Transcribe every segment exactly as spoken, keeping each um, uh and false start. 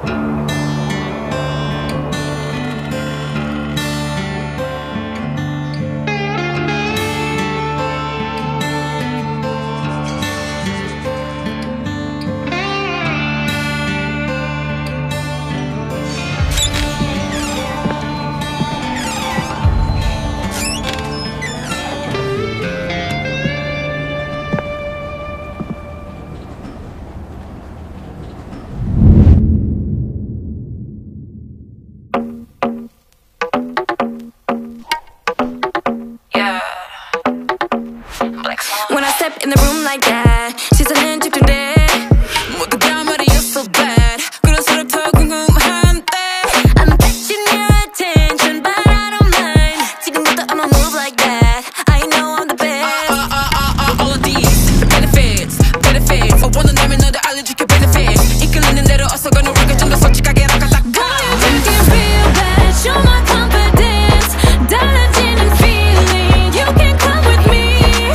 When I step in the room like that, 시선은 집중돼. 모두가 말이 you're so bad. 그럴수록 궁금한데. I'm catching your attention, but I don't mind. 지금부터 I'ma move like that. I know I'm the best. Uh, uh, uh, uh, uh, all of these benefits, benefits. 어, 원한다면 너도 알려줄게 benefits. 이끌리는 대로 어서 가는 rocket 좀 더 솔직하게 라가닥. Make it real bad, show my confidence. 달라지는 feeling, you can come with me.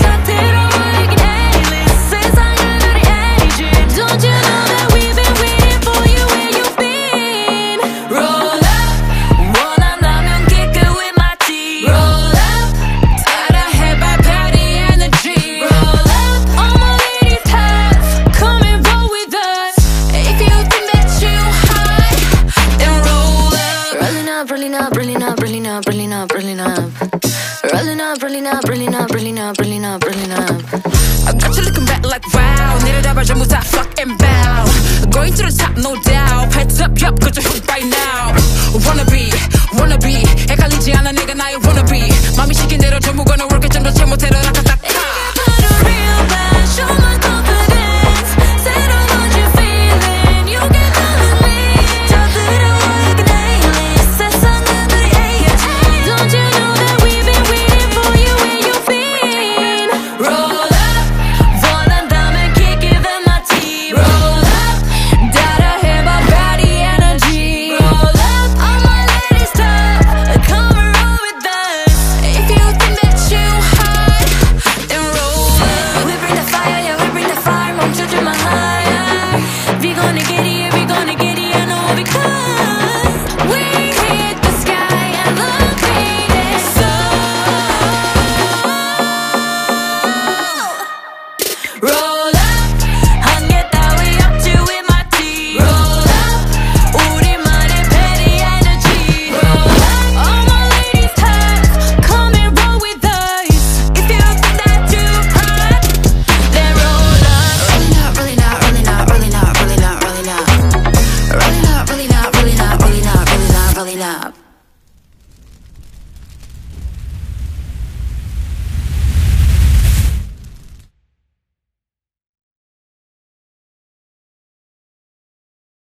Rolling up, rolling up, rolling up, rolling up, rolling up. Rolling up, rolling up, rolling up, rolling up, rolling up, rolling up. I got you looking back like wow. 내려다봐 전부 다 fuck and bow. Going to the top, no doubt. Heads up, yup, cause you're hooked right now. Wanna be, wanna be. 헷갈리지 않아 내가 나의 wanna be. 맘이 시킨 대로 전부 gonna work it 좀 더 잘못해라 라카닥. Real bad, show my confidence. Set on what you're feeling. You can come with me. Don't you know that we've been waiting for you where you've been? Roll up, 원한다면 kick it in my team. Roll up, 따라해봐 body energy. Roll up, all my ladies tough, come and roll with us. If you think that you hot, then roll up. We bring the fire, yeah, we bring the fire. 멈춰줘 my higher. We gonna get it, yeah, we gonna get it, I know because we hit the sky and look. Roll up, 한개 따위 없지 with my team. Roll up, 우리만의 petty energy. Roll up, all my ladies tough, come and roll with us. If you think that you hot, then roll up. Rolling up, rolling up, rolling up, rolling up, rolling up, rolling up, rolling up, rolling up, rolling up, rolling up, rolling up, rolling up.